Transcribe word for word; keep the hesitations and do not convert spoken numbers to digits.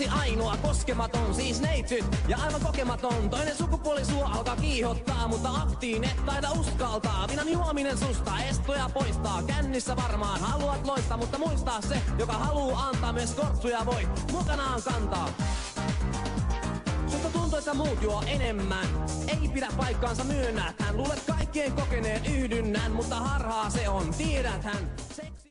ollessasi ainoa, koskematon, siis neitsyt ja aivan kokematon. Toinen sukupuoli sua alkaa kiihottaa, mutta aktiin et taida uskaltaa. Vinan juominen susta estoja poistaa, kännissä varmaan haluat loistaa, mutta muistaa se, joka haluu antaa myös kortsuja voi mukanaan kantaa. Susta tuntuu, että muut juo enemmän, ei pidä paikkaansa myönnät hän. Luulet kaikkien kokeneen yhdynnän, mutta harhaa se on, tiedät hän.